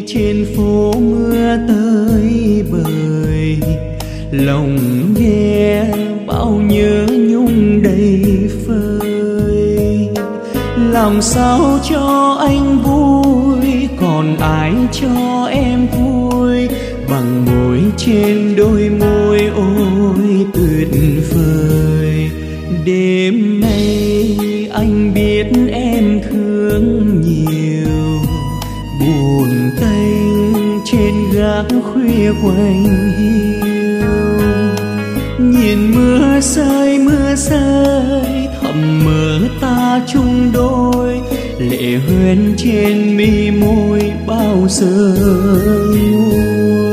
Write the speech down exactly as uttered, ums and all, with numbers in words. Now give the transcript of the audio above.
trên phố mưa tới bời, lòng nghe bao nhớ nhung đầy phơi. Làm sao cho anh vui, còn ai cho em vui, bằng môi trên đôi môi ôi tuyệt vời. Đêm nay anh biết em thương nhiều, buồn tênh trên gác khuya quạnh hiu. Nhìn mưa rơi mưa rơi thầm mơ ta chung đôi, lệ huyên trên mi môi bao giờ nguôi.